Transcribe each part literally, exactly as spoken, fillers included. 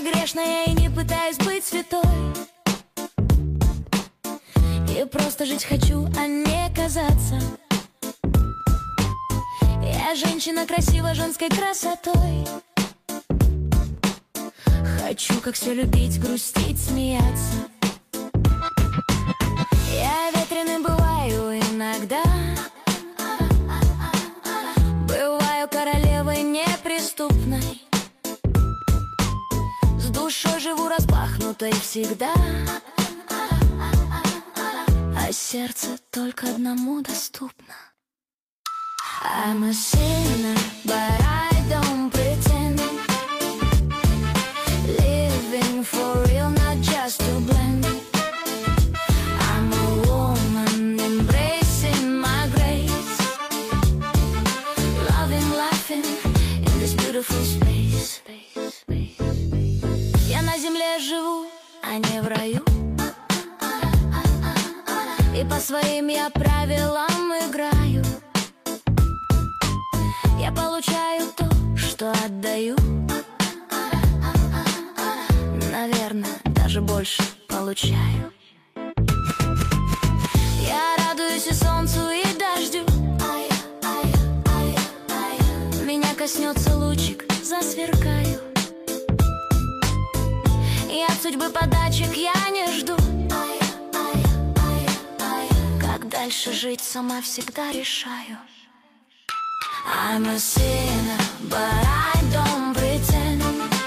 грешная и не пытаюсь быть святой. И просто жить хочу, а не казаться. Я женщина красива женской красотой. Хочу, как все любить, грустить, смеяться. Я ветреный бываю иногда. Бываю королевой неприступной. С душой живу распахнутой всегда. А сердце только одному доступно. I'm a sinner, but I don't pretend. Living for real, not just to blend. I'm a woman embracing my grace. Loving, laughing in this beautiful space. Я на земле живу, а не в раю. И по своим я правилам играю. Я получаю то, что отдаю. Наверное, даже больше получаю. Я радуюсь и солнцу, и дождю. Меня коснется лучик, засверкаю. И от судьбы подачек я не жду. Как дальше жить, сама всегда решаю. I'm a sinner, but I don't pretend.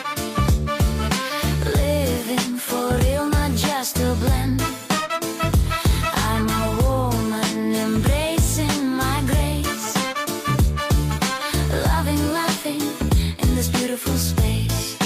Living for real, not just to blend. I'm a woman embracing my grace. Loving, laughing in this beautiful space.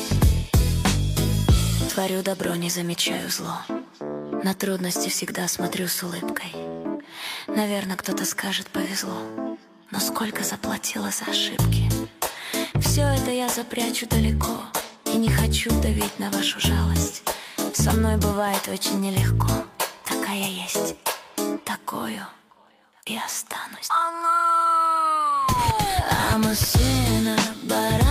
Творю добро, не замечаю зло. На трудности всегда смотрю с улыбкой. Наверное, кто-то скажет, повезло. Но сколько заплатила за ошибки. Все это я запрячу далеко. И не хочу давить на вашу жалость. Со мной бывает очень нелегко. Такая есть, такою и останусь. I'm a sinner, but